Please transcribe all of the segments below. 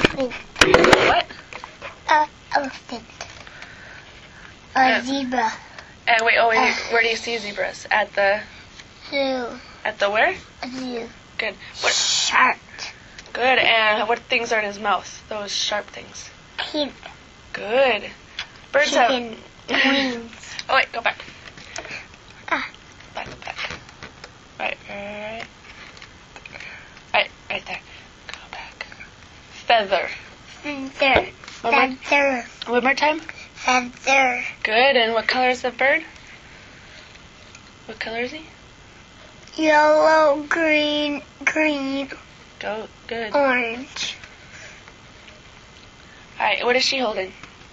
elephant. What? Elephant. A zebra. And wait, where do you see zebras? At the Zoo. At the where? A zoo. Good. What? Shark. Good. And what things are in his mouth? Those sharp things. Pig. Good. Birds have Chicken. Wings. Oh wait, go back. Ah. Back. Right there. Go back. Feather. Feather. One more. Feather. One more time. Feather. Good. And what color is the bird? What color is he? Yellow, green, Go. Good. orange. Alright, what is she holding?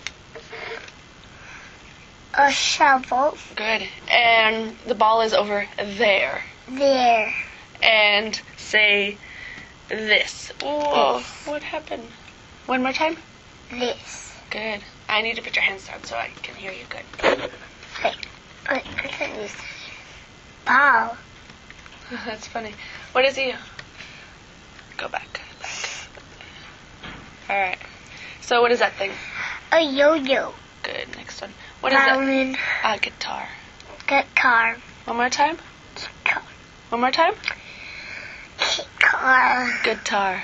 A shovel. Good. And the ball is over there. There. And say this. Whoa, what happened? One more time? This. Good. I need to put your hands down so I can hear you good. Wait, I can't use ball. That's funny. What is he? Go back. Alright. So what is that thing? A yo-yo. Good. Next one. What is Violin. that? A guitar. Guitar. One more time? Car. One more time? Car. Guitar.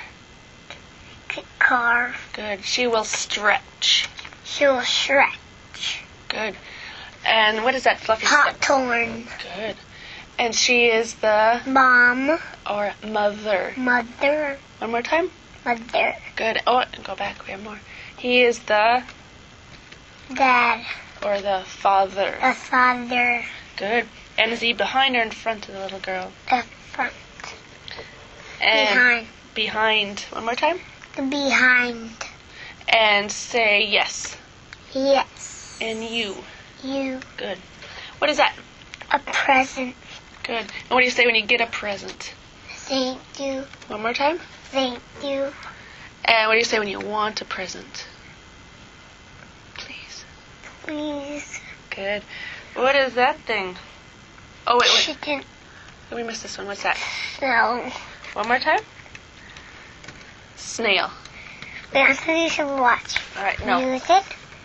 Car. Good. She will stretch. She'll stretch. Good. And what is that fluffy stuff? Hawthorn. Good. And she is the Mom. or mother. Mother. One more time? Mother. Good. Oh, go back. We have more. He is the Dad. or the father. The father. Good. And is he behind or in front of the little girl? The front. And Behind. Behind. One more time? The behind. And say yes. Yes. And you. You. Good. What is that? A present. Good. And what do you say when you get a present? Thank you. One more time? Thank you. And what do you say when you want a present? Please. Please. Good. What is that thing? Oh, wait. Chicken. We missed this one. What's that? No. One more time? Snail. Wait, I think you should watch. All right. No. Music.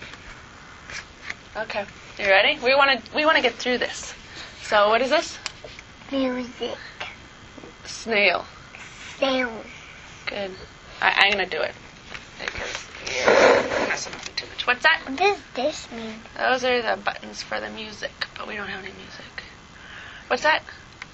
Okay. You ready? We want to get through this. So what is this? Music. Snail. Sound. Good. I'm gonna do it because you're messing with me too much. What's that? What does this mean? Those are the buttons for the music, but we don't have any music. What's that?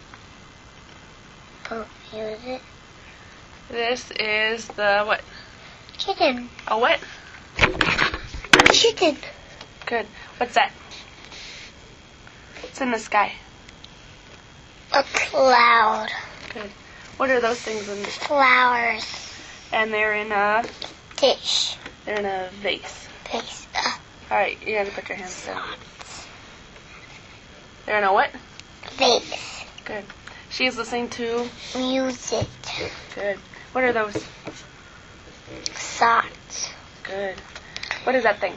Oh, music. This is the what? Chicken. A what? Chicken. Good. What's that? It's in the sky. A cloud. Good. What are those things in? Flowers. And they're in a Dish. vase. Face. All right, you gotta put your hands down. They're in a what? Vase. Good. She's listening to. Music. Good. What are those? Socks. Good. What is that thing?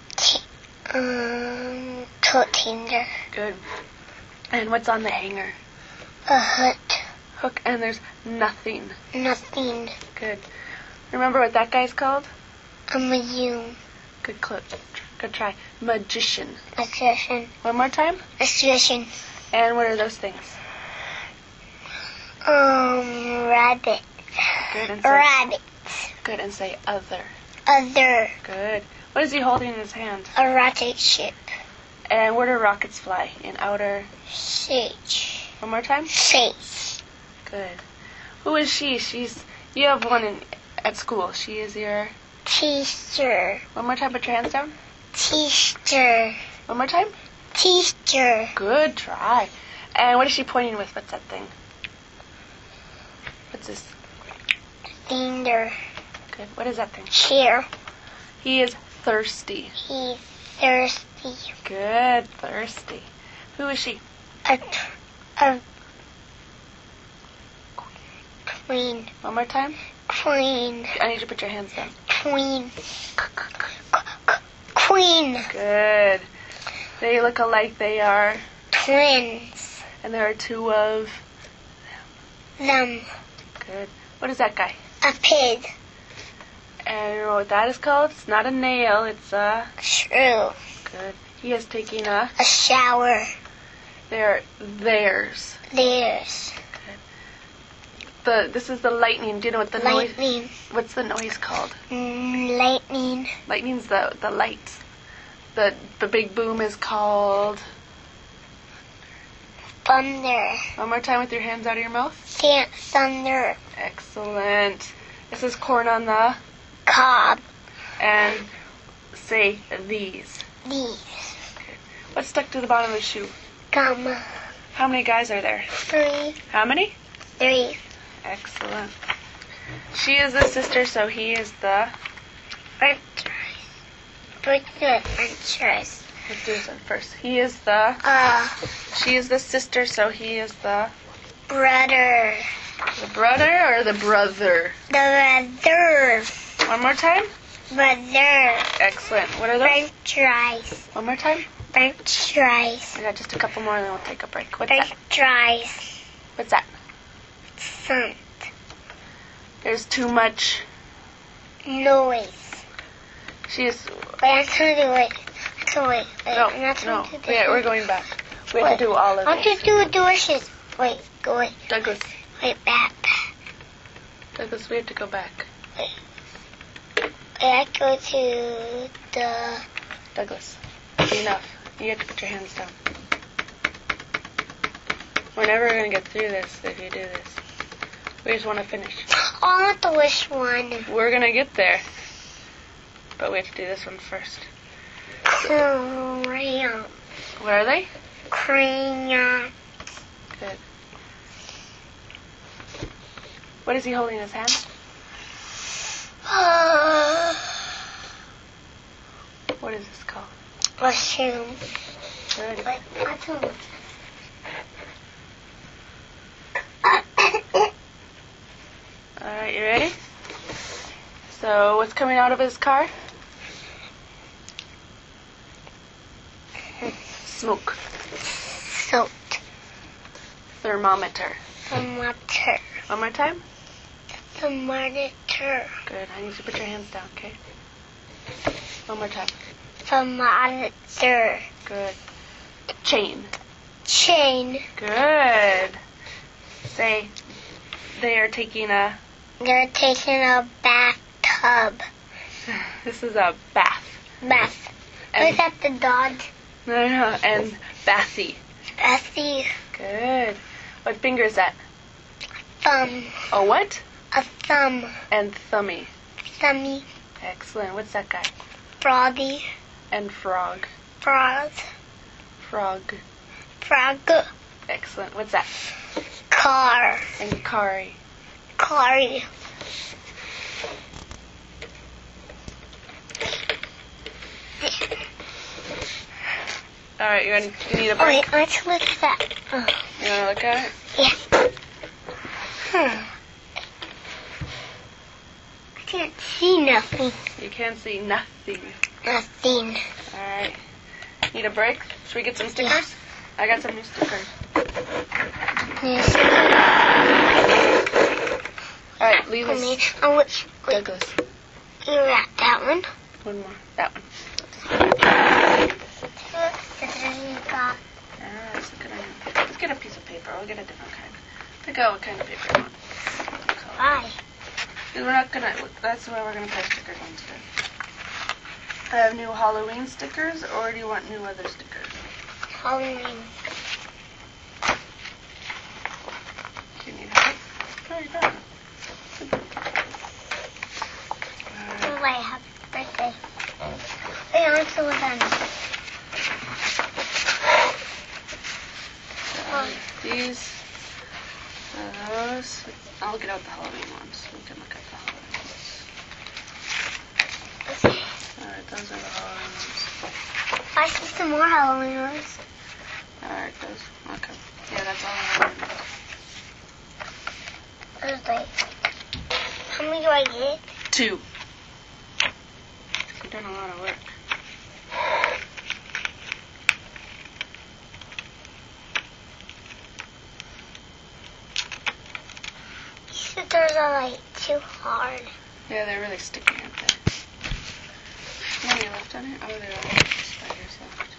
Coat hanger. Good. And what's on the hanger? A hook. Hook, and there's nothing. Nothing. Good. Remember what that guy's called? A magician. Good clip. Good try. Magician. Magician. One more time. Magician. And what are those things? Rabbit. Good. And say, Rabbit. good. And say other. Other. Good. What is he holding in his hand? A rocket ship. And where do rockets fly? In outer. Sage. One more time. Face. Good. Who is she? You have one at school. She is your. Teacher. One more time. Put your hands down. Teacher. One more time. Teacher. Good try. And what is she pointing with? What's that thing? What's this? Finger. Good. What is that thing? Chair. He is thirsty. He's thirsty. Good. Thirsty. Who is she? A queen. One more time. Queen. I need you to put your hands down. Queen. Queen. Good. They look alike. They are. Twins. And there are two of. Them. Good. What is that guy? A pig. And you know what that is called? It's not a nail, it's a... True. Good. He is taking a... A shower. Theirs. There's. This is the lightning. Do you know what the noise... Lightning. What's the noise called? Lightning. Lightning's the light. The big boom is called... Thunder. One more time with your hands out of your mouth. Thunder. Excellent. This is corn on the... Cob. And say these. These. What's stuck to the bottom of the shoe? Gum. How many guys are there? 3. How many? 3. Excellent. She is the sister, so he is the... French fries. French fries. Let's do this one first. He is the... She is the sister, so he is the... Brother. The brother or the brother? The brother. One more time? Brother. Excellent. What are those? French fries. One more time? French fries. I got just a couple more and then we'll take a break. What's French that? fries. What's that? Scent. There's too much... Noise. She is... Wait, I'm trying to do it. Wait. No, I'm not trying to do yeah, we're going back. We have to do all of I'll it. just do dishes. Wait, go away. Douglas, Wait, back. Douglas, we have to go back. I go to the... Douglas, enough. You have to put your hands down. We're never going to get through this if you do this. We just want to finish. Oh, I want the wish one. We're going to get there. But we have to do this one first. Crayon. What are they? Crayon. Good. What is he holding in his hand? What is this called? Mushroom. Good. Wait, that's one. Alright, you ready? So, what's coming out of his car? Smoke. Soaked. Thermometer. Thermometer. One more time? Thermometer. Good. I need you to put your hands down, okay? One more time. Thermometer. Good. Chain. Chain. Good. Say, they are taking a... They're taking a bathtub. This is a bath. Bath. And- Was that the dog? No, and bathy. Bathy. Good. What finger is that? Thumb. A what? A thumb. And thummy. Thummy. Excellent. What's that guy? Froggy. And frog. Frog. Frog. Frog. Excellent. What's that? Car. And Kari. Carry. Alright, you need a Oh, break? wait, let's look at that. Oh. You want to look at it? Yeah. I can't see nothing. You can't see nothing. Nothing. Alright. Need a break? Should we get some stickers? I got some new stickers. Yes. Alright, leave For us. me. Oh, which? Douglas. You wrap that one. One more. That one. You got. That's a good idea. Let's get a piece of paper. We'll get a different kind. Pick out what kind of paper you want. Why? We're not gonna. That's the way we're gonna play stickers on today. I have new Halloween stickers, or do you want new other stickers? Halloween. Do you need help? No, you don't. Oh, wait, happy birthday. Wait, I'm still with them. These, those. I'll get out the Halloween ones. We can look at the Halloween ones. Okay. Alright, those are the Halloween ones. I see some more Halloween ones. Alright, those. Okay. Yeah, that's all the Halloween ones. There's like, how many do I get? 2. You've done a lot of work. These stickers are like too hard. Yeah, they're really sticky, aren't they? left on it? Oh, there are spiders left.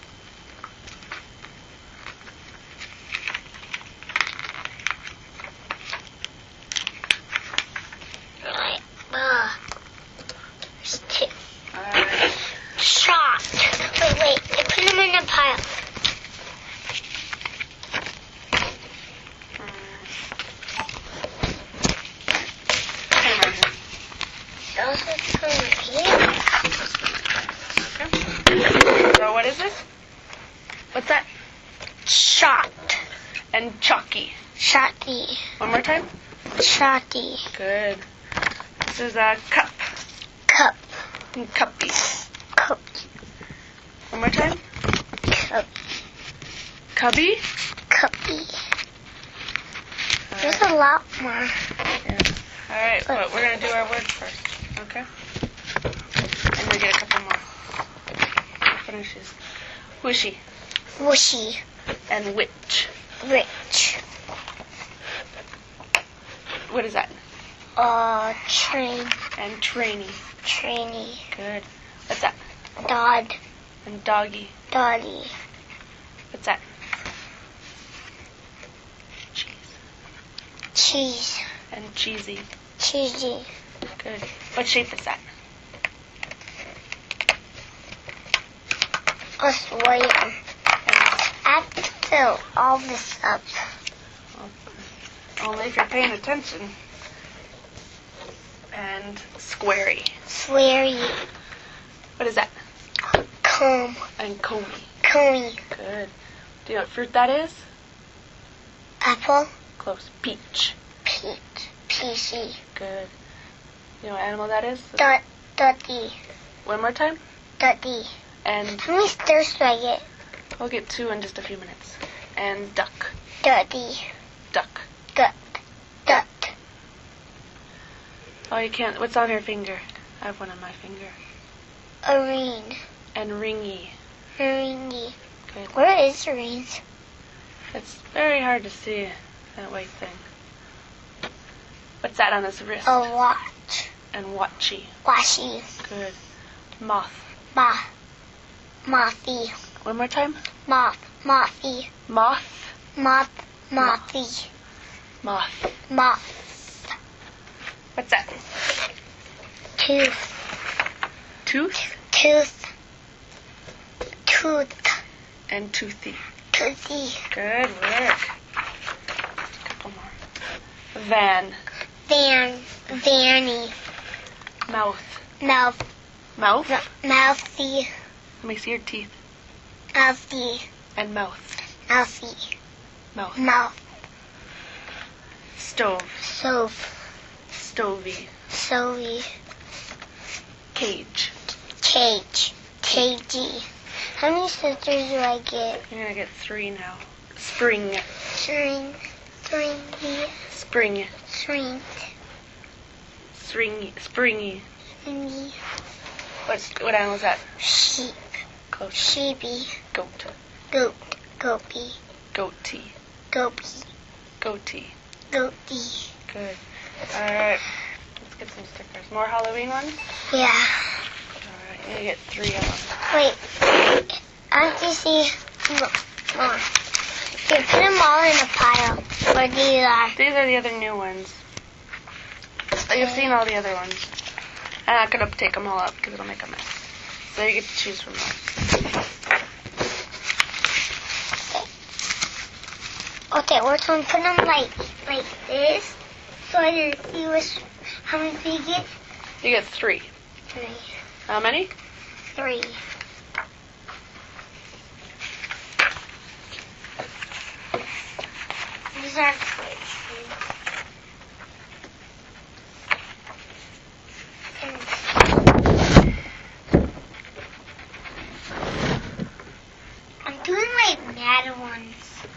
There's two. Alright. Shot. Wait. I put them in a pile. Those are from here. Okay. So what is this? What's that? Shot. And chalky. Shotty. One more time. Shotty. Good. This is a cup. Cup. And cuppy. Cup. One more time. Cup. Cubby. Cuppy. There's a lot more. Yeah. Alright, but we're going to do our words first. Okay? And we get a couple more. Finishes. Wishy. Whooshy. And witch. Rich. What is that? Train. And trainy. Trainy. Good. What's that? Dodd. And doggy. Dotty. What's that? Cheese. Cheese. And cheesy. Cheesy. Good. What shape is that? A square. I have to fill all this up. Only if you're paying attention. And squarey. Sweary. What is that? Comb. And coney. Coney. Good. Do you know what fruit that is? Apple. Close. Peach. Peach. Peachy. Good. You know what animal that is? Dotty. One more time. Dotty. And How many stairs do I get? we'll get two in just a few minutes. And duck. Dotty. Duck. Dot. Dot. Oh, you can't. What's on your finger? I have one on my finger. A ring. And ringy. Ringy. Good. Where is the rings? It's very hard to see, that white thing. What's that on his wrist? A watch. And watchy. Washy. Good. Moth. Mothy. One more time. Mothy. Moth. Mothy. Moth. Moth. What's that? Tooth. Tooth. Tooth. Tooth. And toothy. Toothy. Good work. A couple more. Van. Vanny. Mouth. Mouth. Mouth? Mouthy. Let me see your teeth. Mouthy. And mouth. Mouthy. Mouth. Mouth. Stove. Stove. Stovey. Sovey. Cage. Cage. Cagey. How many sisters do I get? You're gonna get 3 now. Spring. String. Stringy. Spring. String. Stringy. Springy. Stringy. What animal is that? Sheep. Close. Sheepy. Goat. Goat. Goaty. Goatee. Goaty. Goatee. Goatee. Good. Alright. Let's get some stickers. More Halloween ones? Yeah. Alright. You get 3 of them. Wait. I want to see more. You put them all in a pile. Or these are. These are the other new ones. You've seen all the other ones. I'm not going to take them all up because it'll make a mess. So you get to choose from those. Okay, we're going to put them like this. So I can see how many we get. You get 3. 3. How many? 3. These are I'm doing like mad ones.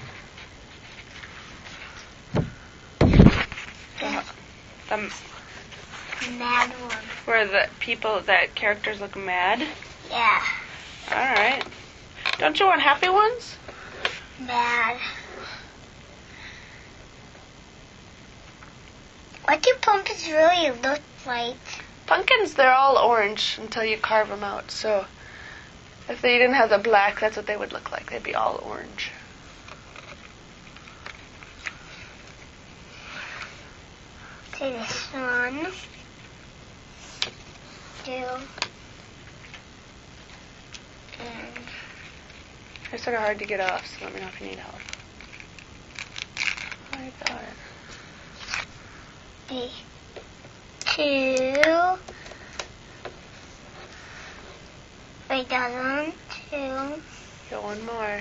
Mad one. Where the characters look mad? Yeah. Alright. Don't you want happy ones? Mad. What do pumpkins really look like? Pumpkins, they're all orange until you carve them out. So If they didn't have the black, that's what they would look like. They'd be all orange. Do this one. And They're sort of hard to get off, so let me know if you need help. I got it. 2. Wait, that one. 2. Got one more.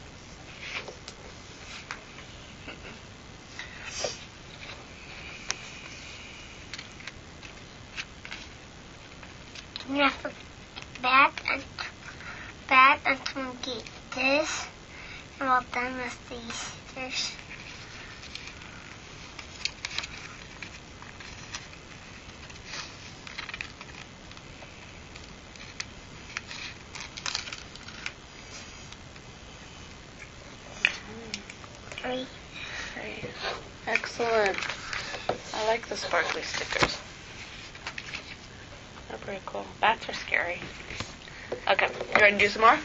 You have to back until we get this. And we're done with these scissors. Three. Excellent. I like the sparkly stickers. They're pretty cool. Bats are scary. Okay, you ready to do some more?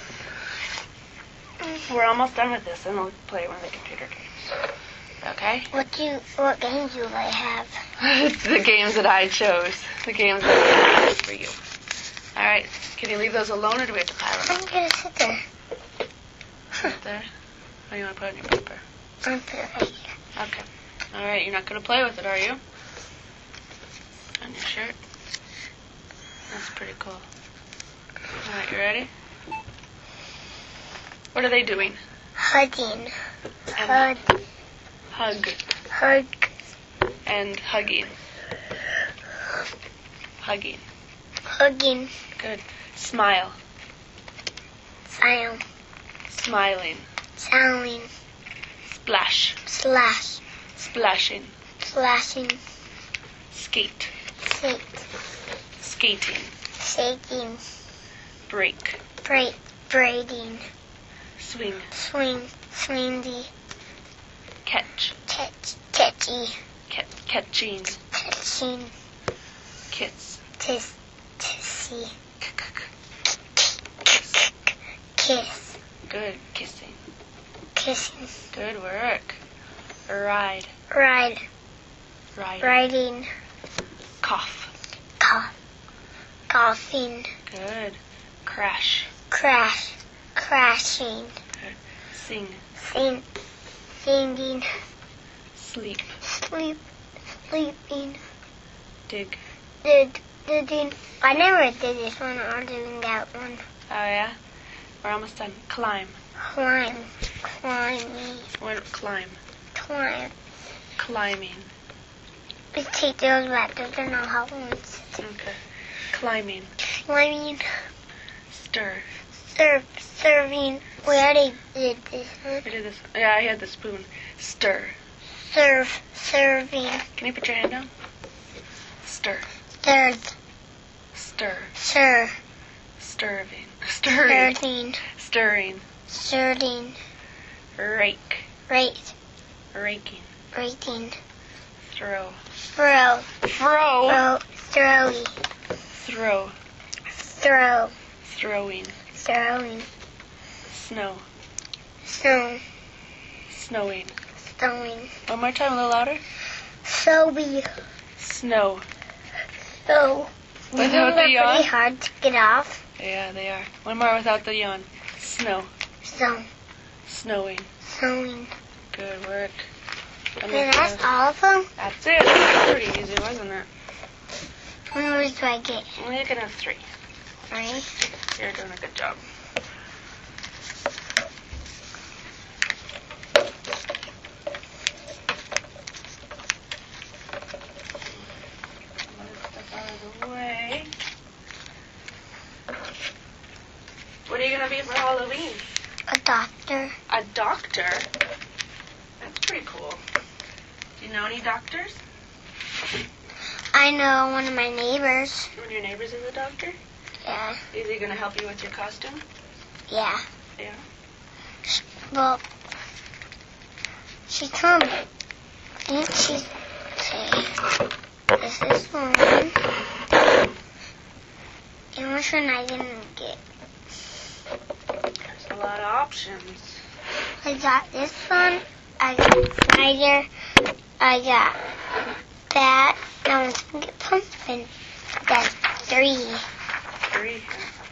We're almost done with this, and we'll play one of the computer games. Okay? What games do I have? It's the games that I chose. The games that I chose for you. All right. Can you leave those alone, or do we have to pile them I'm gonna sit there. up there? What do you want to put on your paper? I'm gonna put it right here. Okay. All right. You're not going to play with it, are you? On your shirt? That's pretty cool. All right. You ready? What are they doing? Hugging. And Hug. hug. And hugging. Hugging. Hugging. Good. Smile. Sound. Smiling. Sounding. Splash. Slash. Splashing. Slashing. Skate. Sit. Skating. Shaking. Break. Braiding. Swing. Swing. Swingy. Catch. Catchy. Catching. Catching. Kiss. Tissy. Kiss. Good. Kissing. Kissing. Good work. Ride. Ride. Riding. Riding. Cough. Cough. Coughing. Good. Crash. Crash. Crashing. Good. Sing. Singing. Sleep. Sleeping. Dig. Digging. I never did this one or doing that one. Oh, yeah? We're almost done. Climb. Climb. Climbing. Climb. Climb. Climbing. We take those back. Those are not hot ones. Okay. Climbing. Climbing. Stir. Serving. We already did this one. I did this. Yeah, I had the spoon. Stir. Serving. Can you put your hand down? Stir. Third. Stir. Stirring. Stirring. Stirring. Stirring. Rake. Rate. Raking. Rating. Throw. Throw. Throw. Throwy. Throw. Throw. Throwing. Throwing. Snow. Snow. Snowing. Snowing. One more time, a little louder. Sowy. Snow. So. Without the They're yawn? pretty hard to get off. Yeah, they are. One more without the yawn. Snow. So. Snowing. Snowing. Good work. And that's all of them? That's it. That's pretty easy, wasn't it? How many words do I get? Well, you can have 3. 3? You're doing a good job. Step out of the way. What are you going to be for Halloween? A doctor. A doctor? That's pretty cool. Do you know any doctors? I know one of my neighbors. One of your neighbors is a doctor? Yeah. Is he going to help you with your costume? Yeah. Yeah. Well, she told me. Didn't she say, this is one. And which one I didn't get? lot of options. I got this one. I got spider. I got bat. Now I'm going to get pumpkin. That's 3. 3.